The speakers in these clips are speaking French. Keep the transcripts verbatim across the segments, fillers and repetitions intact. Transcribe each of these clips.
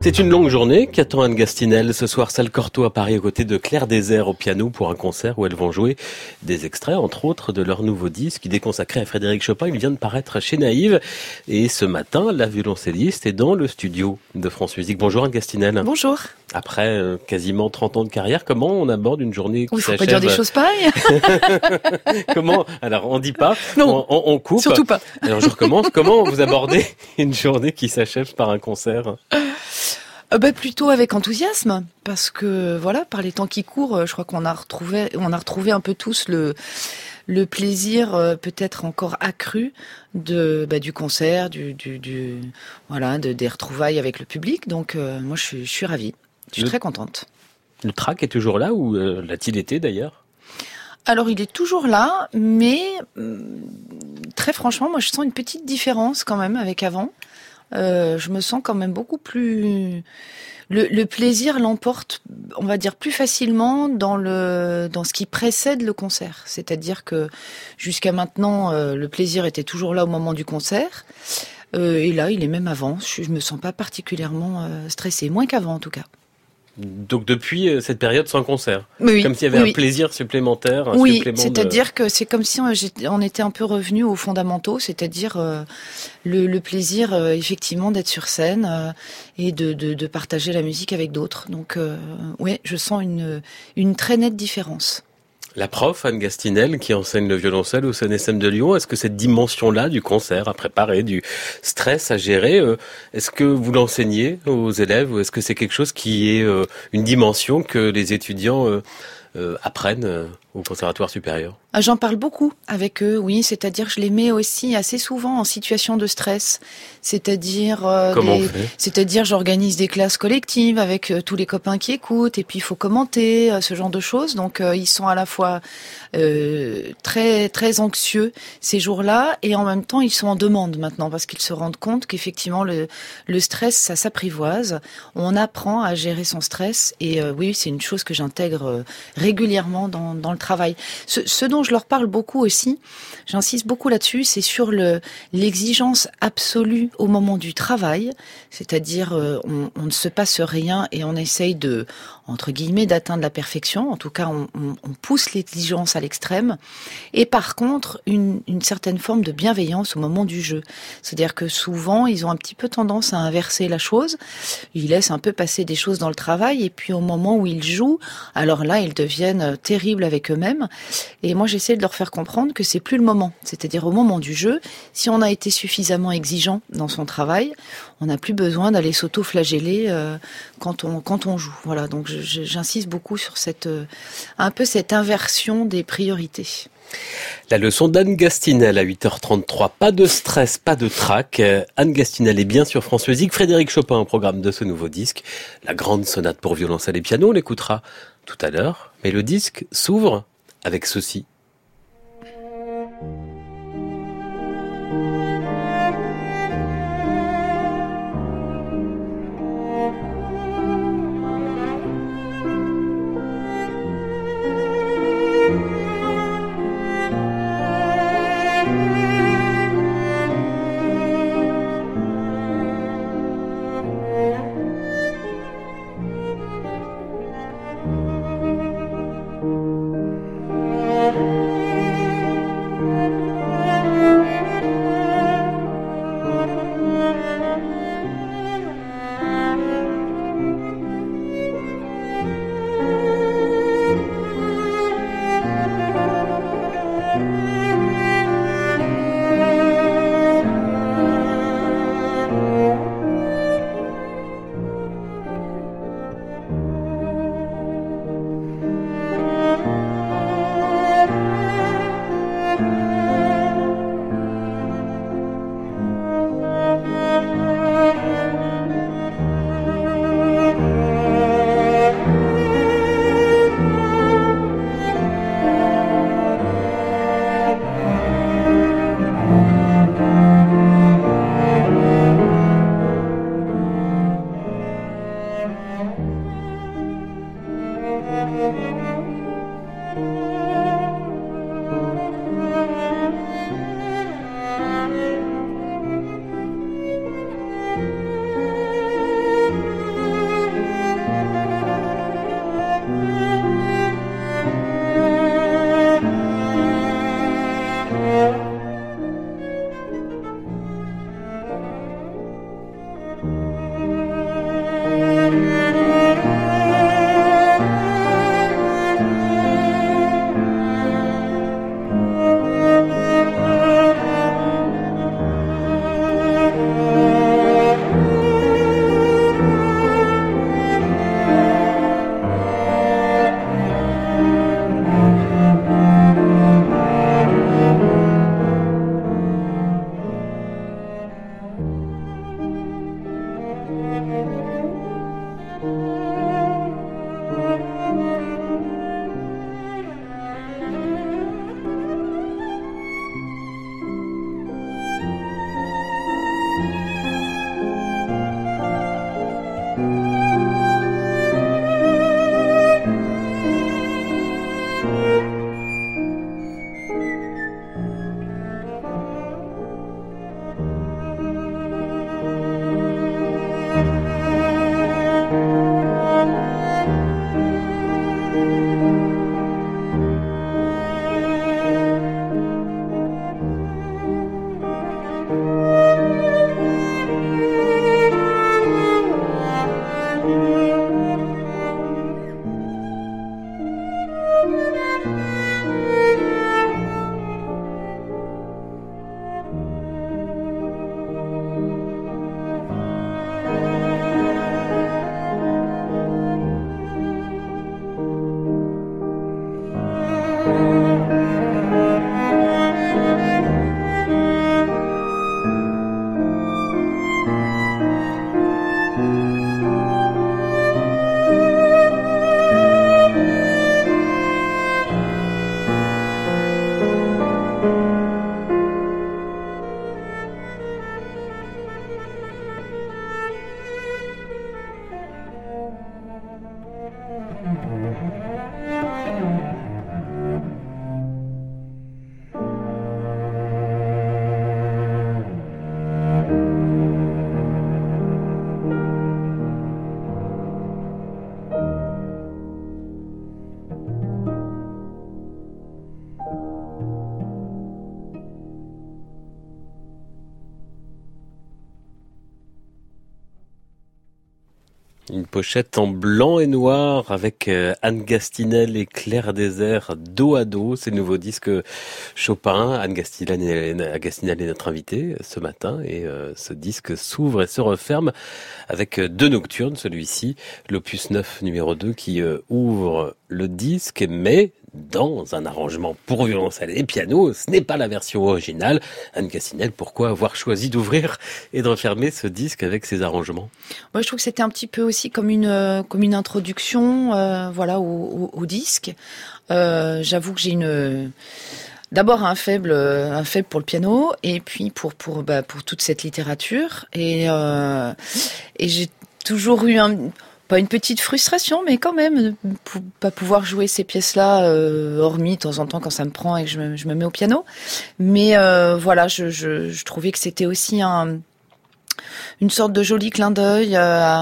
C'est une longue journée qu'attend Anne Gastinel. Ce soir, salle Cortot à Paris, aux côtés de Claire Désert au piano pour un concert où elles vont jouer des extraits, entre autres, de leur nouveau disque, idée consacrée à Frédéric Chopin. Il vient de paraître chez Naïve. Et ce matin, la violoncelliste est dans le studio de France Musique. Bonjour Anne Gastinel. Bonjour. Après euh, quasiment trente ans de carrière, comment on aborde une journée qui oui, s'achève? Il faut pas dire des choses pareilles. Comment? Alors, on dit pas, non, on, on coupe. Surtout pas. Alors, je recommence. Comment vous abordez une journée qui s'achève par un concert? Euh, bah, plutôt avec enthousiasme, parce que voilà, par les temps qui courent, je crois qu'on a retrouvé, on a retrouvé un peu tous le le plaisir, euh, peut-être encore accru de bah, du concert, du du, du voilà, de, des retrouvailles avec le public. Donc euh, moi, je suis, je suis ravie, je suis le, très contente. Le trac est toujours là, ou euh, l'a-t-il été d'ailleurs? Alors il est toujours là, mais euh, très franchement, moi je sens une petite différence quand même avec avant. Euh, je me sens quand même beaucoup plus... Le, le plaisir l'emporte, on va dire, plus facilement dans le dans ce qui précède le concert. C'est-à-dire que jusqu'à maintenant, euh, le plaisir était toujours là au moment du concert. Euh, et là, il est même avant. Je, je me sens pas particulièrement euh, stressée, moins qu'avant en tout cas. Donc depuis euh, cette période sans concert, oui, comme s'il y avait oui, un oui. plaisir supplémentaire. Un oui, supplément c'est-à-dire de... que c'est comme si on, on était un peu revenu aux fondamentaux, c'est-à-dire euh, le, le plaisir euh, effectivement d'être sur scène euh, et de, de, de partager la musique avec d'autres. Donc euh, oui, je sens une, une très nette différence. La prof, Anne Gastinel, qui enseigne le violoncelle au C N S M de Lyon, est-ce que cette dimension-là du concert à préparer, du stress à gérer, euh, est-ce que vous l'enseignez aux élèves, ou est-ce que c'est quelque chose qui est euh, une dimension que les étudiants euh, euh, apprennent euh, au conservatoire supérieur? J'en parle beaucoup avec eux, oui, c'est-à-dire que je les mets aussi assez souvent en situation de stress, c'est-à-dire euh, Comment des, on fait c'est-à-dire j'organise des classes collectives avec euh, tous les copains qui écoutent, et puis il faut commenter euh, ce genre de choses, donc euh, ils sont à la fois euh, très très anxieux ces jours-là, et en même temps ils sont en demande maintenant parce qu'ils se rendent compte qu'effectivement le le stress ça s'apprivoise, on apprend à gérer son stress, et euh, oui c'est une chose que j'intègre euh, régulièrement dans dans le travail. Ce, ce dont je leur parle beaucoup aussi, j'insiste beaucoup là-dessus, c'est sur le l'exigence absolue au moment du travail, c'est-à-dire euh, on, on ne se passe rien et on essaye de, entre guillemets, d'atteindre la perfection. En tout cas, on, on, on pousse l'exigence à l'extrême. Et par contre, une, une certaine forme de bienveillance au moment du jeu. C'est-à-dire que souvent, ils ont un petit peu tendance à inverser la chose. Ils laissent un peu passer des choses dans le travail, et puis au moment où ils jouent, alors là, ils deviennent terribles avec eux-mêmes. Et moi, j'essaie de leur faire comprendre que c'est plus le moment. C'est-à-dire au moment du jeu, si on a été suffisamment exigeant dans son travail, on n'a plus besoin d'aller s'auto-flageller euh, quand on quand on joue. Voilà. Donc je, j'insiste beaucoup sur cette euh, un peu cette inversion des priorités. La leçon d'Anne Gastinel à huit heures trente-trois. Pas de stress, pas de trac. Anne Gastinel est bien sur France Musique. Frédéric Chopin au programme de ce nouveau disque. La grande sonate pour violoncelle et piano, on l'écoutera tout à l'heure. Mais le disque s'ouvre avec ceci. Une pochette en blanc et noir avec Anne Gastinel et Claire Désert dos à dos. C'est le nouveau disque Chopin. Anne Gastinel est, Gastinel est notre invitée ce matin et euh, ce disque s'ouvre et se referme avec deux nocturnes. Celui-ci, l'opus neuf numéro deux qui euh, ouvre le disque, mais dans un arrangement pour violoncelle et piano. Ce n'est pas la version originale. Anne Gastinel, pourquoi avoir choisi d'ouvrir et de refermer ce disque avec ces arrangements? Moi, je trouve que c'était un petit peu aussi comme une comme une introduction, euh, voilà, au, au, au disque. Euh, j'avoue que j'ai une d'abord un faible un faible pour le piano et puis pour pour bah, pour toute cette littérature et euh, et j'ai toujours eu un pas une petite frustration, mais quand même, pour pas pouvoir jouer ces pièces-là, euh, hormis de temps en temps quand ça me prend et que je me, je me mets au piano. Mais euh, voilà, je, je, je trouvais que c'était aussi un, une sorte de joli clin d'œil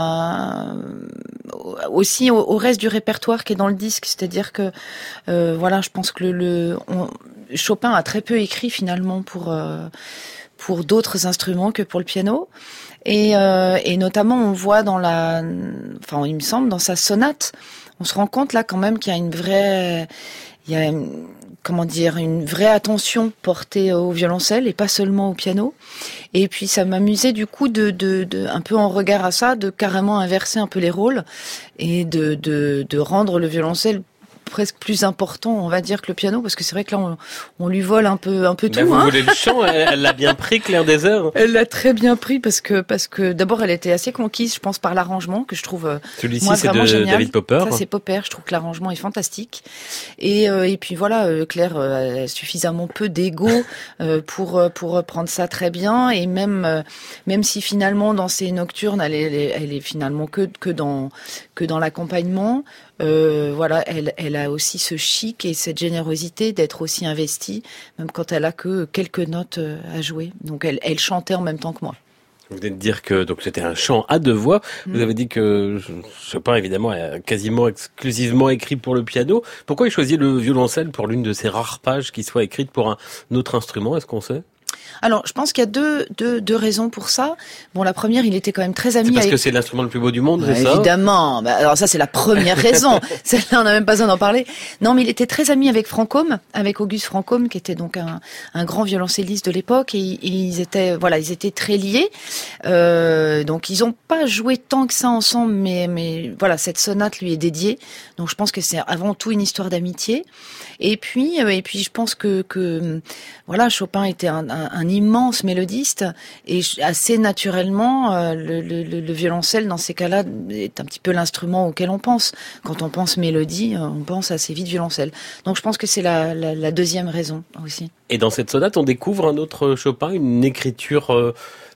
euh, aussi au, au reste du répertoire qui est dans le disque. C'est-à-dire que, euh, voilà, je pense que le, le on, Chopin a très peu écrit finalement pour euh, pour d'autres instruments que pour le piano. Et, euh, et notamment, on voit dans la, enfin, il me semble, dans sa sonate, on se rend compte là quand même qu'il y a une vraie, il y a, une, comment dire, une vraie attention portée au violoncelle et pas seulement au piano. Et puis ça m'amusait du coup de, de, de, un peu en regard à ça, de carrément inverser un peu les rôles et de, de, de rendre le violoncelle presque plus important, on va dire, que le piano, parce que c'est vrai que là, on, on lui vole un peu, un peu tout. Vous hein. voulez le chant, elle l'a bien pris, Claire Désert. Elle l'a très bien pris parce que, parce que d'abord, elle était assez conquise, je pense, par l'arrangement que je trouve. Celui-ci, moi, c'est vraiment de génial. David Popper. Ça, c'est Popper. Je trouve que l'arrangement est fantastique. Et, euh, et puis voilà, euh, Claire euh, a suffisamment peu d'ego euh, pour pour reprendre ça très bien. Et même euh, même si finalement dans ses nocturnes, elle est, elle est, elle est finalement que que dans que dans l'accompagnement. Euh, voilà, elle, elle a aussi ce chic et cette générosité d'être aussi investie, même quand elle a que quelques notes à jouer. Donc, elle, elle chantait en même temps que moi. Vous venez de dire que donc c'était un chant à deux voix. Mmh. Vous avez dit que Chopin, évidemment, est quasiment exclusivement écrit pour le piano. Pourquoi il choisit le violoncelle pour l'une de ces rares pages qui soit écrite pour un autre instrument? Est-ce qu'on sait? Alors, je pense qu'il y a deux, deux, deux raisons pour ça. Bon, la première, il était quand même très ami c'est parce avec... que c'est l'instrument le plus beau du monde, ouais, c'est ça? Évidemment. Bah, alors ça, c'est la première raison. Celle-là, on n'a même pas besoin d'en parler. Non, mais il était très ami avec Franchomme, avec Auguste Franchomme, qui était donc un, un grand violoncelliste de l'époque, et, et ils étaient, voilà, ils étaient très liés. Euh, donc, ils n'ont pas joué tant que ça ensemble, mais, mais voilà, cette sonate lui est dédiée. Donc, je pense que c'est avant tout une histoire d'amitié. Et puis, et puis, je pense que, que voilà, Chopin était un, un, un immense mélodiste et assez naturellement, euh, le, le, le violoncelle dans ces cas-là est un petit peu l'instrument auquel on pense. Quand on pense mélodie, on pense assez vite violoncelle. Donc, je pense que c'est la, la, la deuxième raison aussi. Et dans cette sonate, on découvre un autre Chopin, une écriture euh,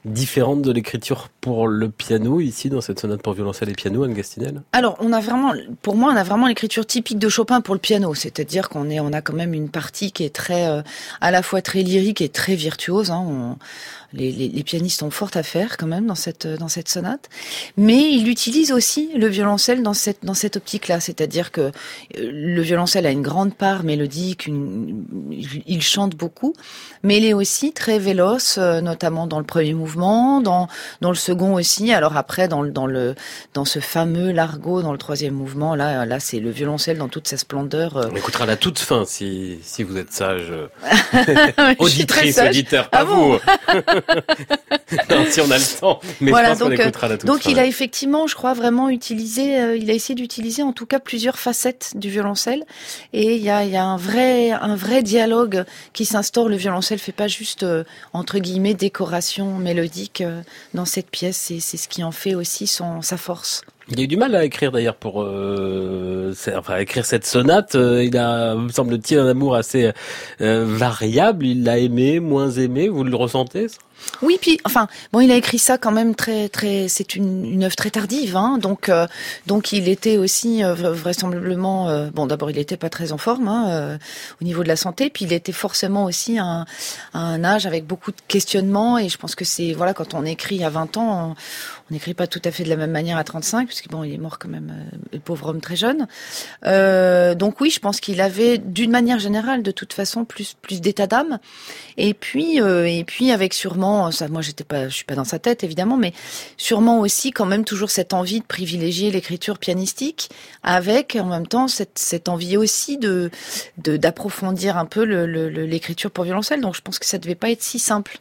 différente de l'écriture pour le piano ici dans cette sonate pour violoncelle et piano, Anne Gastinel? Alors, on a vraiment, pour moi, on a vraiment l'écriture typique de Chopin pour le piano, c'est-à-dire qu'on est, on a quand même une partie qui est très, euh, à la fois très lyrique et très virtuose. Hein. On, les, les, les pianistes ont fort à faire quand même dans cette dans cette sonate, mais il utilise aussi le violoncelle dans cette dans cette optique-là, c'est-à-dire que le violoncelle a une grande part mélodique, une, il chante beaucoup, mais il est aussi très véloce, notamment dans le premier mouvement, dans dans le second aussi. Alors après, dans le dans le dans ce fameux largo, dans le troisième mouvement, là là c'est le violoncelle dans toute sa splendeur. On écoutera la toute fin si si vous êtes sage, auditrice, auditeur, pas ah bon vous. Non, si on a le temps, mais voilà, je pense donc, qu'on écoutera la toute donc fin. il a effectivement, je crois, vraiment utilisé, euh, il a essayé d'utiliser en tout cas plusieurs facettes du violoncelle, et il y a, il y a un vrai, un vrai dialogue qui s'instaure. Le violoncelle fait pas juste euh, entre guillemets décoration mélodique euh, dans cette pièce, c'est, c'est ce qui en fait aussi son, sa force. Il a eu du mal à écrire d'ailleurs pour euh, enfin à écrire cette sonate. Euh, il a, me semble-t-il, un amour assez euh, variable. Il l'a aimé, moins aimé. Vous le ressentez ça? Oui, puis enfin, bon, il a écrit ça quand même très, très. C'est une, une œuvre très tardive, hein. Donc, euh, donc il était aussi euh, vraisemblablement. Euh, bon, d'abord, il était pas très en forme hein, euh, au niveau de la santé, puis il était forcément aussi à un, à un âge avec beaucoup de questionnements. Et je pense que c'est voilà, quand on écrit à vingt ans, on, on n'écrit pas tout à fait de la même manière à trente-cinq, parce que bon, il est mort quand même, euh, le pauvre homme très jeune. Euh, donc oui, je pense qu'il avait, d'une manière générale, de toute façon, plus, plus d'état d'âme. Et puis, euh, et puis avec sûrement. Ça, moi, j'étais pas, je suis pas dans sa tête évidemment, mais sûrement aussi quand même toujours cette envie de privilégier l'écriture pianistique, avec en même temps cette, cette envie aussi de, de d'approfondir un peu le, le, l'écriture pour violoncelle. Donc, je pense que ça devait pas être si simple.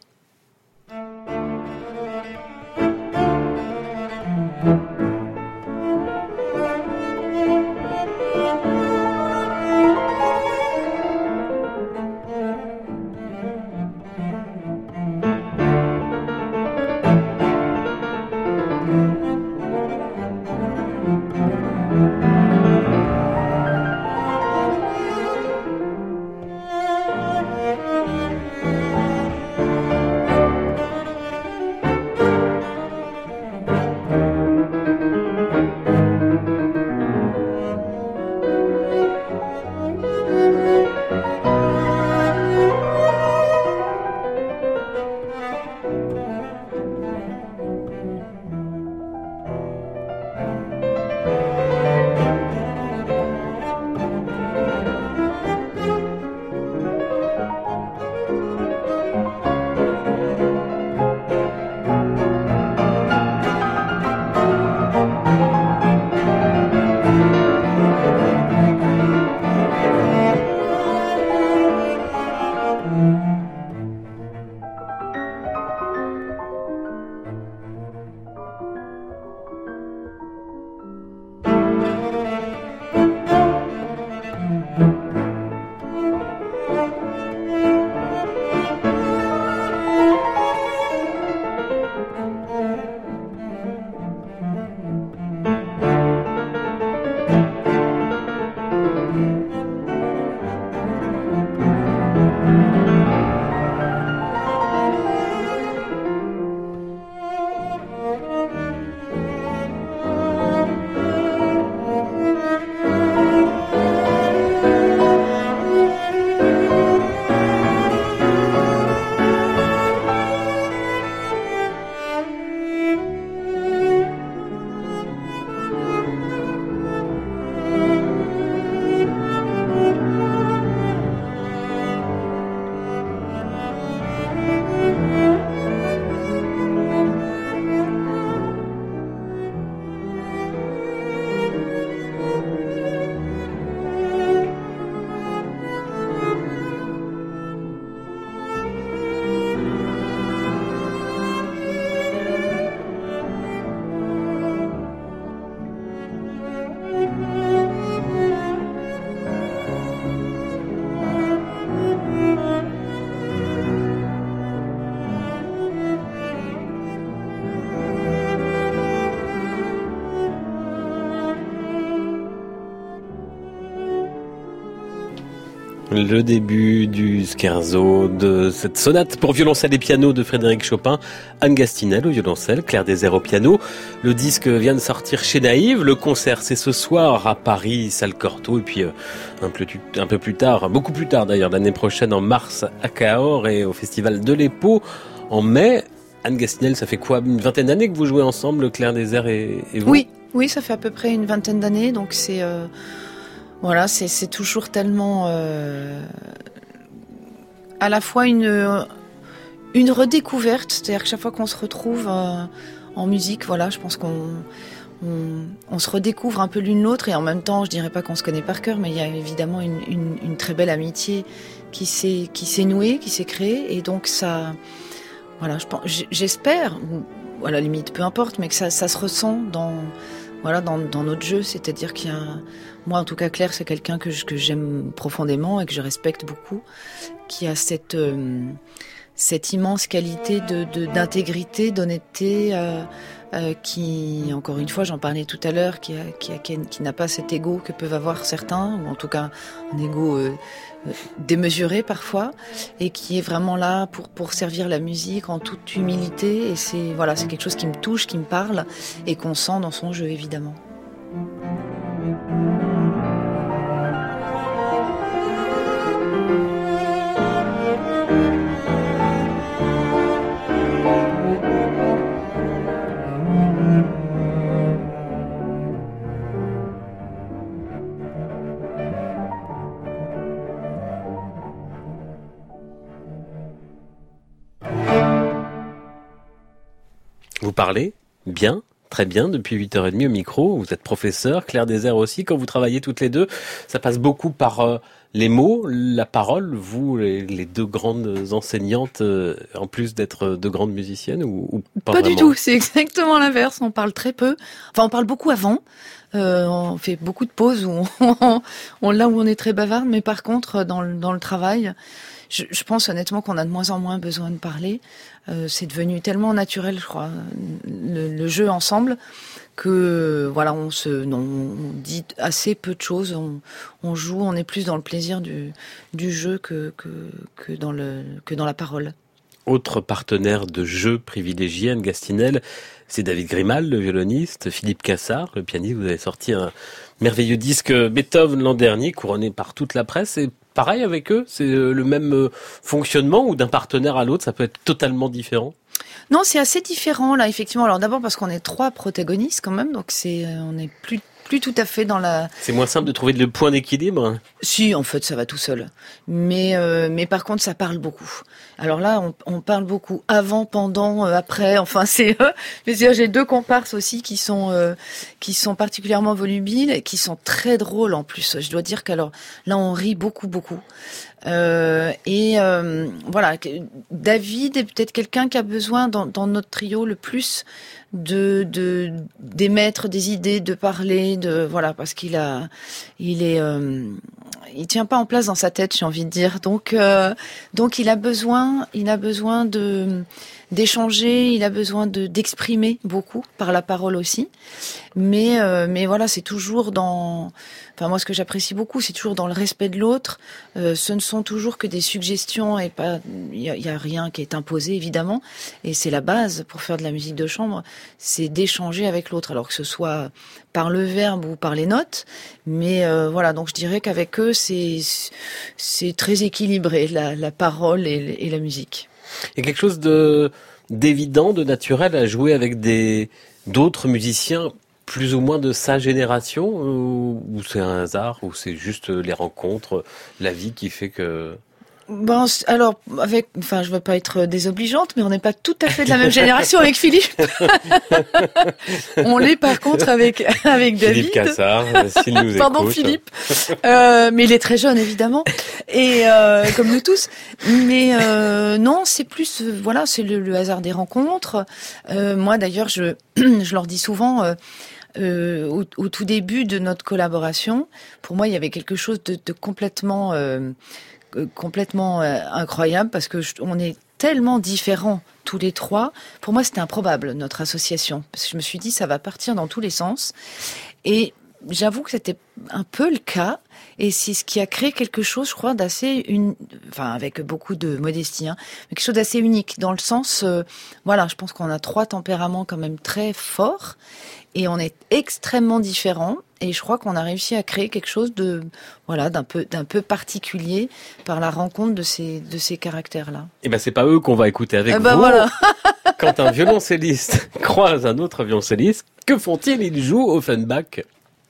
Le début du scherzo de cette sonate pour violoncelle et piano de Frédéric Chopin, Anne Gastinel au violoncelle, Claire Désert au piano. Le disque vient de sortir chez Naïve. Le concert, c'est ce soir à Paris, salle Cortot. Et puis un peu, un peu plus tard, beaucoup plus tard d'ailleurs, l'année prochaine en mars à Cahors et au Festival de l'Épau en mai. Anne Gastinel, ça fait quoi, une vingtaine d'années que vous jouez ensemble, Claire Désert et, et vous? Oui, oui, ça fait à peu près une vingtaine d'années. Donc c'est... Euh... Voilà, c'est, c'est toujours tellement euh, à la fois une, une redécouverte, c'est-à-dire que chaque fois qu'on se retrouve euh, en musique, voilà, je pense qu'on on, on se redécouvre un peu l'une l'autre et en même temps, je dirais pas qu'on se connaît par cœur, mais il y a évidemment une, une, une très belle amitié qui s'est, qui s'est nouée, qui s'est créée et donc ça, voilà, je pense, j'espère, ou à la limite, peu importe, mais que ça, ça se ressent dans, voilà, dans, dans notre jeu, c'est-à-dire qu'il y a moi, en tout cas, Claire, c'est quelqu'un que, je, que j'aime profondément et que je respecte beaucoup, qui a cette, euh, cette immense qualité de, de, d'intégrité, d'honnêteté, euh, euh, qui, encore une fois, j'en parlais tout à l'heure, qui, a, qui, a, qui, a, qui n'a pas cet ego que peuvent avoir certains, ou en tout cas un ego euh, démesuré parfois, et qui est vraiment là pour, pour servir la musique en toute humilité. Et c'est, voilà, c'est quelque chose qui me touche, qui me parle, et qu'on sent dans son jeu, évidemment. Vous parlez bien, très bien, depuis huit heures trente au micro. Vous êtes professeur, Claire Désert aussi. Quand vous travaillez toutes les deux, ça passe beaucoup par euh, les mots, la parole. Vous, les, les deux grandes enseignantes, euh, en plus d'être deux grandes musiciennes, ou, ou pas, pas vraiment? Du tout, c'est exactement l'inverse. On parle très peu. Enfin, on parle beaucoup avant. Euh, on fait beaucoup de pauses où on, on là où on est très bavard, mais par contre, dans le, dans le travail, je, je pense honnêtement qu'on a de moins en moins besoin de parler. Euh, c'est devenu tellement naturel, je crois, le, le jeu ensemble, que voilà, on se, non, on dit assez peu de choses. On, on joue, on est plus dans le plaisir du, du jeu que, que, que dans le, que dans la parole. Autre partenaire de jeu privilégié, Anne Gastinel, c'est David Grimal, le violoniste, Philippe Cassard, le pianiste. Vous avez sorti un merveilleux disque Beethoven l'an dernier, couronné par toute la presse. Et pareil avec eux, c'est le même fonctionnement ou d'un partenaire à l'autre, ça peut être totalement différent? Non, c'est assez différent là, effectivement. Alors d'abord parce qu'on est trois protagonistes quand même, donc c'est, on est plus plus tout à fait dans la... C'est moins simple de trouver le point d'équilibre? Si, en fait, ça va tout seul. Mais, euh, mais par contre, ça parle beaucoup. Alors là, on, on parle beaucoup avant, pendant, euh, après. Enfin, c'est... Euh, j'ai deux comparses aussi qui sont, euh, qui sont particulièrement volubiles et qui sont très drôles en plus. Je dois dire qu'alors, là, on rit beaucoup, beaucoup. Euh, et euh, voilà, David est peut-être quelqu'un qui a besoin dans, dans notre trio le plus de, de d'émettre des idées, de parler, de voilà, parce qu'il a, il est, euh, il tient pas en place dans sa tête, j'ai envie de dire. Donc, euh, donc il a besoin, il a besoin de d'échanger, il a besoin de d'exprimer beaucoup par la parole aussi. Mais euh, mais voilà, c'est toujours dans, enfin moi ce que j'apprécie beaucoup, c'est toujours dans le respect de l'autre. Euh, ce ne sont toujours que des suggestions et pas, il y a, y a rien qui est imposé évidemment. Et c'est la base pour faire de la musique de chambre, c'est d'échanger avec l'autre, alors que ce soit par le verbe ou par les notes. Mais euh, voilà, donc je dirais qu'avec eux c'est c'est très équilibré la, la parole et, et la musique. Il y a quelque chose de d'évident, de naturel à jouer avec des d'autres musiciens plus ou moins de sa génération, ou, ou c'est un hasard, ou c'est juste les rencontres, la vie qui fait que... Bon, alors, avec, enfin, je veux pas être désobligeante, mais on n'est pas tout à fait de la même génération avec Philippe. On l'est par contre avec avec David. Philippe Cassard, s'il nous écoute. Pardon Philippe, euh, mais il est très jeune évidemment, et euh, comme nous tous. Mais euh, non, c'est plus, euh, voilà, c'est le, le hasard des rencontres. Euh, moi d'ailleurs, je je leur dis souvent. Euh, Euh, au, au tout début de notre collaboration, pour moi, il y avait quelque chose de, de complètement, euh, complètement euh, incroyable parce que je, on est tellement différents tous les trois. Pour moi, c'était improbable notre association parce que je me suis dit ça va partir dans tous les sens. Et j'avoue que c'était un peu le cas. Et c'est ce qui a créé quelque chose, je crois, d'assez une, enfin avec beaucoup de modestie, hein, mais quelque chose d'assez unique dans le sens, euh, voilà, je pense qu'on a trois tempéraments quand même très forts et on est extrêmement différents. Et je crois qu'on a réussi à créer quelque chose de, voilà, d'un peu, d'un peu particulier par la rencontre de ces, de ces caractères-là. Et ben c'est pas eux qu'on va écouter avec eh ben vous. Voilà. Quand un violoncelliste croise un autre violoncelliste, que font-ils? Ils jouent Offenbach.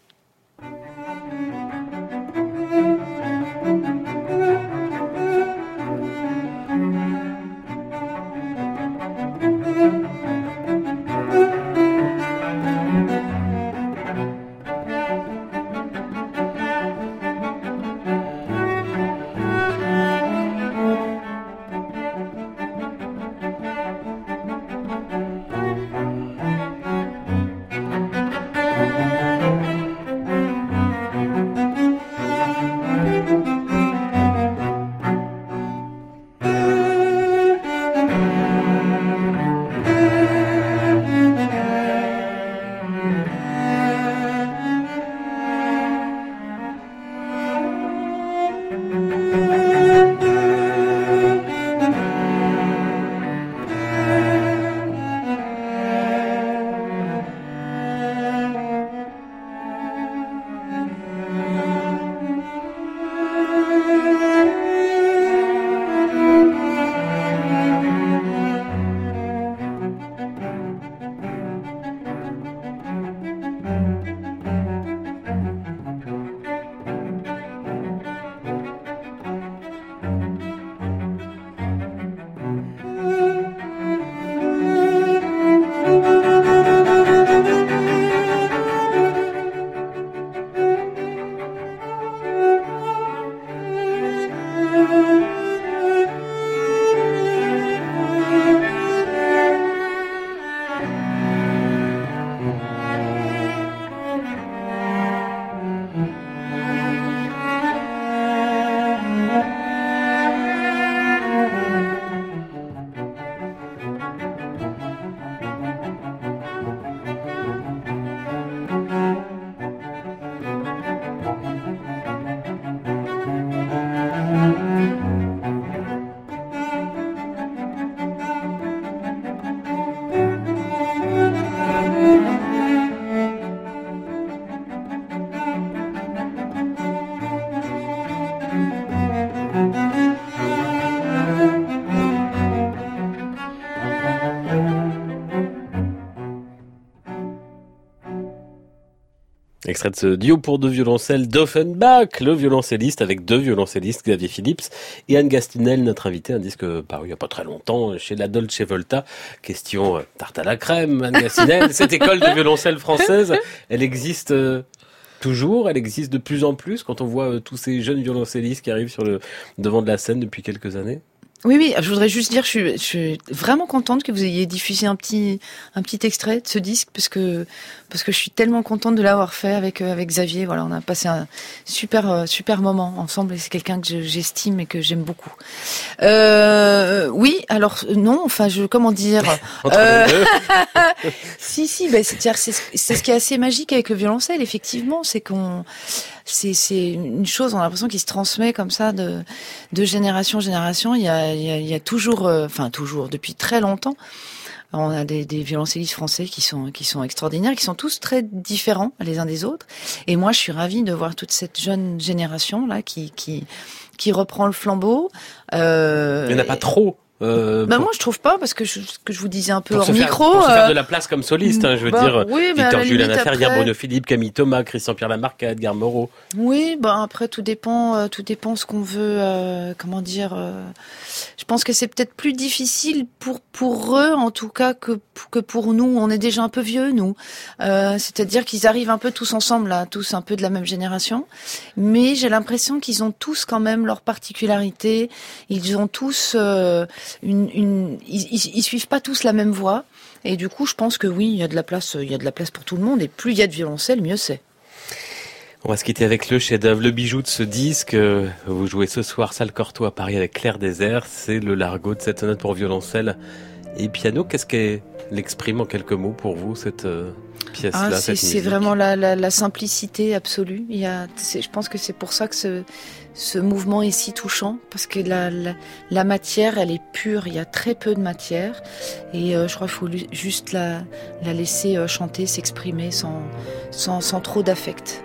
Extrait de ce duo pour deux violoncelles d'Offenbach, le violoncelliste avec deux violoncellistes, Xavier Phillips et Anne Gastinel, notre invité, un disque paru il n'y a pas très longtemps chez la Dolce Volta. Question euh, tarte à la crème, Anne Gastinel. Cette école de violoncelle française, elle existe euh, toujours, elle existe de plus en plus quand on voit euh, tous ces jeunes violoncellistes qui arrivent sur le devant de la scène depuis quelques années. Oui, oui, je voudrais juste dire, je suis, je suis vraiment contente que vous ayez diffusé un petit, un petit extrait de ce disque, parce que, parce que je suis tellement contente de l'avoir fait avec, avec Xavier. Voilà, on a passé un super, super moment ensemble et c'est quelqu'un que je, j'estime et que j'aime beaucoup. Euh, oui, alors, non, enfin, je, comment dire, Entre euh, les deux. si, si, ben, c'est, c'est, c'est ce qui est assez magique avec le violoncelle, effectivement, c'est qu'on, c'est, c'est une chose, on a l'impression qu'il se transmet comme ça de, de génération en génération. Il y a, il y a, il y a toujours, euh, enfin toujours, depuis très longtemps, on a des, des violoncellistes français qui sont, qui sont extraordinaires, qui sont tous très différents les uns des autres. Et moi, je suis ravie de voir toute cette jeune génération là qui, qui, qui reprend le flambeau. Euh, Il n'y en a pas trop. Euh, bah pour... moi je trouve pas, parce que je, ce que je vous disais un peu pour hors se faire, micro, pour se faire euh, de la place comme soliste, hein, je veux bah, dire, oui, Victor Julien Laferrière, après... Bruno Philippe, Camille Thomas, Christian-Pierre Lamarque, Edgar Moreau. Oui, bah après tout dépend, euh, tout dépend ce qu'on veut, euh, comment dire. Euh, je pense que c'est peut-être plus difficile pour pour eux, en tout cas, que que pour nous. On est déjà un peu vieux, nous. Euh, c'est-à-dire qu'ils arrivent un peu tous ensemble, là, tous un peu de la même génération. Mais j'ai l'impression qu'ils ont tous quand même leur particularité. Ils ont tous euh, une, une ils, ils, ils suivent pas tous la même voie. Et du coup, je pense que oui, il y a de la place, il y a de la place pour tout le monde. Et plus il y a de violoncelle, mieux c'est. On va se quitter avec le chef-d'œuvre, le bijou de ce disque. Vous jouez ce soir Salle Cortot à Paris avec Claire Désert. C'est le largo de cette sonate pour violoncelle et piano. Qu'est-ce qu'elle exprime en quelques mots pour vous, cette euh, pièce-là, ah, cette c'est, musique? C'est vraiment la, la, la simplicité absolue. Il y a, c'est, je pense que c'est pour ça que ce, ce mouvement est si touchant, parce que la, la, la matière, elle est pure, il y a très peu de matière, et euh, je crois qu'il faut juste la, la laisser euh, chanter, s'exprimer sans, sans, sans trop d'affect.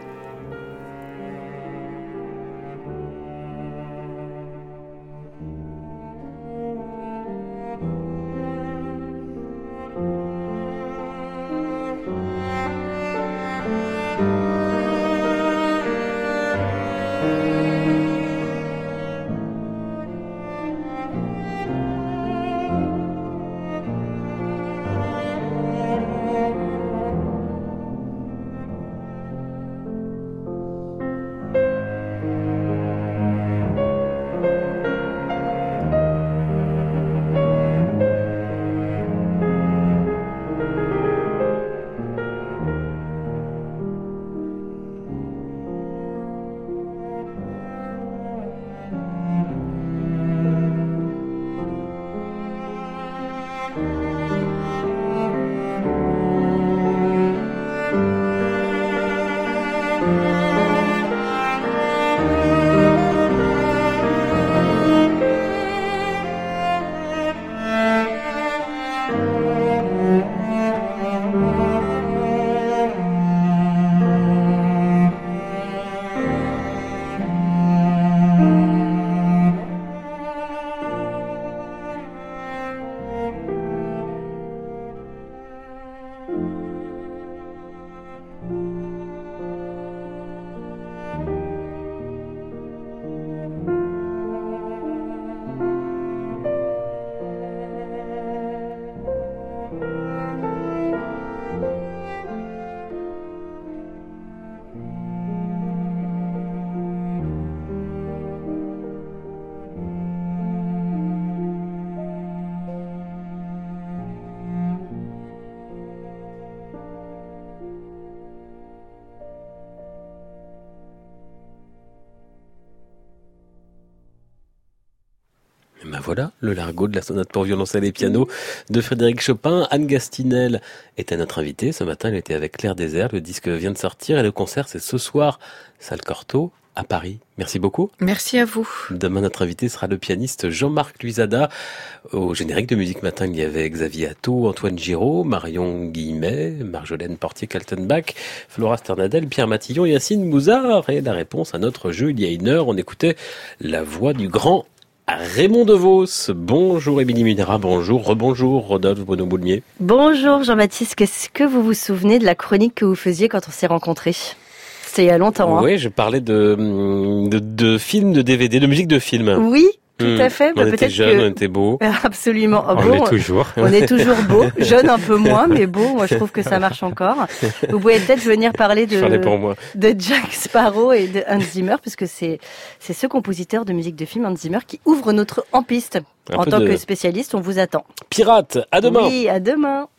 Ben voilà, le largo de la sonate pour violoncelle et piano de Frédéric Chopin. Anne Gastinel était notre invitée. Ce matin, elle était avec Clair Désert. Le disque vient de sortir et le concert, c'est ce soir, Salle Cortot, à Paris. Merci beaucoup. Merci à vous. Demain, notre invité sera le pianiste Jean-Marc Luisada. Au générique de Musique Matin, il y avait Xavier Atto, Antoine Giraud, Marion Guillemet, Marjolaine Portier-Kaltenbach, Flora Sternadel, Pierre Matillon, Yacine Mouzard. Et la réponse à notre jeu, il y a une heure, on écoutait la voix du grand Raymond DeVos. Bonjour Émilie Munera, bonjour, rebonjour Rodolphe Bonneau-Boulmier. Bonjour Jean-Baptiste, qu'est-ce que vous vous souvenez de la chronique que vous faisiez quand on s'est rencontrés ? C'était il y a longtemps. Oui, hein. je parlais de, de, de films, de D V D, de musique de films. Oui, tout mmh. à fait. Bah, on était jeunes, que... on était beaux. Absolument. Oh, on bon, l'est toujours. On est toujours beaux. Jeunes un peu moins, mais beaux. Moi, je trouve que ça marche encore. Vous pouvez peut-être venir parler de, pour moi. de Jack Sparrow et de Hans Zimmer, puisque c'est, c'est ce compositeur de musique de film, Hans Zimmer, qui ouvre notre en-piste. En tant de... que spécialiste, on vous attend. Pirate, à demain. Oui, à demain.